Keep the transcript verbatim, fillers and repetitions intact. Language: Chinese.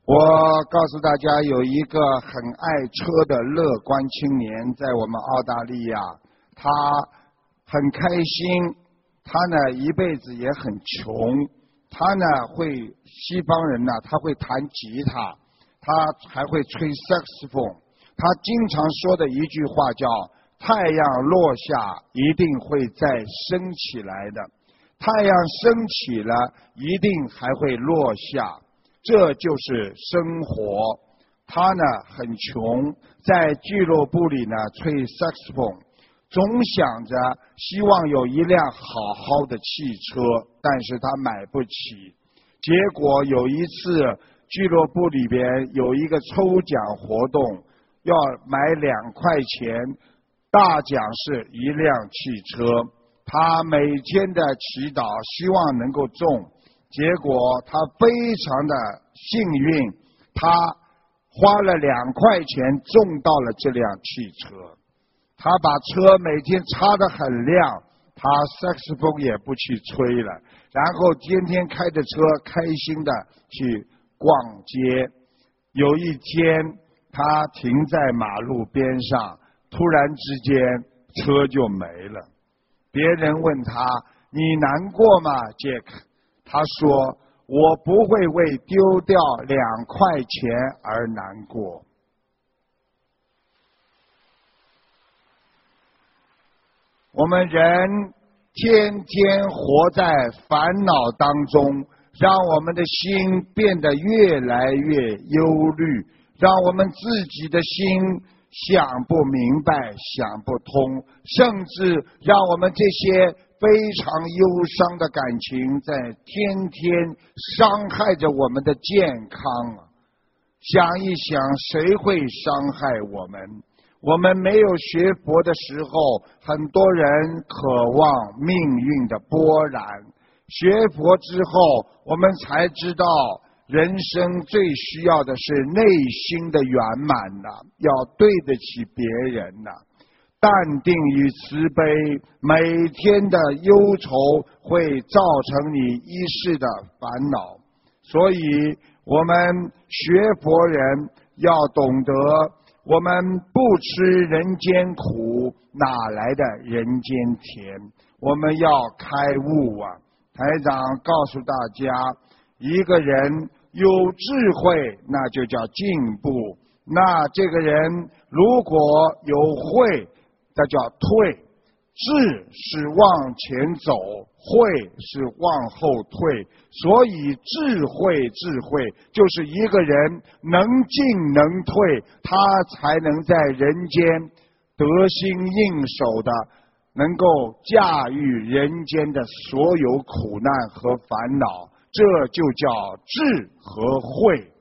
我告诉大家，有一个很爱车的乐观青年，在我们澳大利亚，他很开心，他呢一辈子也很穷，他呢会西方人呢，他会弹吉他，他还会吹萨克斯风，他经常说的一句话叫太阳落下一定会再升起来的，太阳升起了一定还会落下，这就是生活。他呢很穷，在俱乐部里呢吹萨克斯风，总想着希望有一辆好好的汽车，但是他买不起。结果有一次俱乐部里边有一个抽奖活动，要买两块钱，大奖是一辆汽车。他每天的祈祷希望能够中，结果他非常的幸运，他花了两块钱中到了这辆汽车。他把车每天擦得很亮，他萨克斯风也不去吹了，然后天天开着车开心的去逛街。有一天他停在马路边上，突然之间车就没了。别人问他，你难过吗，杰克？他说，我不会为丢掉两块钱而难过。我们人天天活在烦恼当中，让我们的心变得越来越忧虑，让我们自己的心想不明白，想不通，甚至让我们这些非常忧伤的感情在天天伤害着我们的健康。想一想，谁会伤害我们？我们没有学佛的时候，很多人渴望命运的波澜。学佛之后，我们才知道人生最需要的是内心的圆满呐，要对得起别人呐。淡定与慈悲，每天的忧愁会造成你一世的烦恼。所以我们学佛人要懂得，我们不吃人间苦，哪来的人间甜？我们要开悟啊！台长告诉大家，一个人有智慧，那就叫进步。那这个人如果有慧，那叫退。智是往前走，慧是往后退。所以智慧智慧就是一个人能进能退，他才能在人间得心应手的能够驾驭人间的所有苦难和烦恼，这就叫智和慧。